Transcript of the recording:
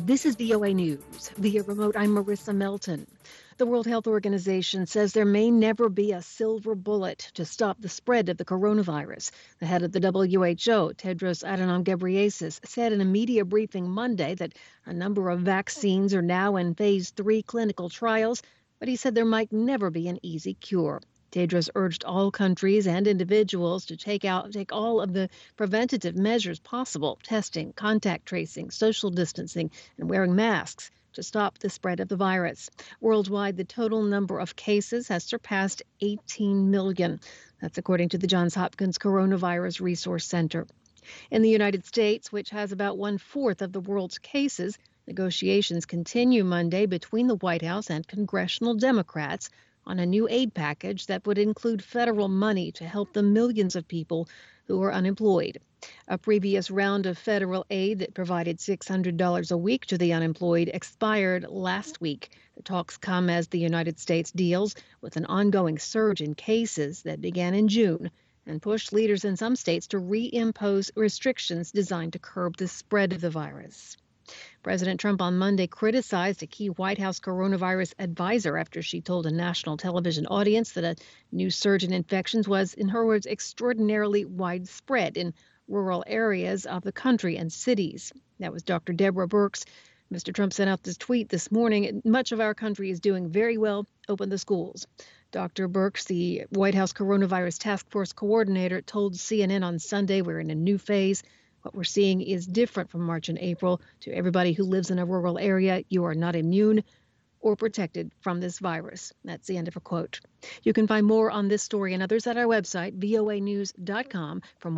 This is VOA News. Via remote, I'm Marissa Melton. The World Health Organization says there may never be a silver bullet to stop the spread of the coronavirus. The head of the WHO, Tedros Adhanom Ghebreyesus, said in a media briefing Monday that a number of vaccines are now in phase 3 clinical trials, but he said there might never be an easy cure. Tedros urged all countries and individuals to take all of the preventative measures possible, testing, contact tracing, social distancing, and wearing masks to stop the spread of the virus. Worldwide, the total number of cases has surpassed 18 million. That's according to the Johns Hopkins Coronavirus Resource Center. In the United States, which has about 1/4 of the world's cases, negotiations continue Monday between the White House and congressional Democrats on a new aid package that would include federal money to help the millions of people who are unemployed. A previous round of federal aid that provided $600 a week to the unemployed expired last week. The talks come as the United States deals with an ongoing surge in cases that began in June and pushed leaders in some states to reimpose restrictions designed to curb the spread of the virus. President Trump on Monday criticized a key White House coronavirus advisor after she told a national television audience that a new surge in infections was, in her words, extraordinarily widespread in rural areas of the country and cities. That was Dr. Deborah Birx. Mr. Trump sent out this tweet this morning. Much of our country is doing very well. Open the schools. Dr. Birx, the White House coronavirus task force coordinator, told CNN on Sunday we're in a new phase. What we're seeing is different from March and April. To everybody who lives in a rural area, you are not immune or protected from this virus. That's the end of her quote. You can find more on this story and others at our website, voanews.com. For more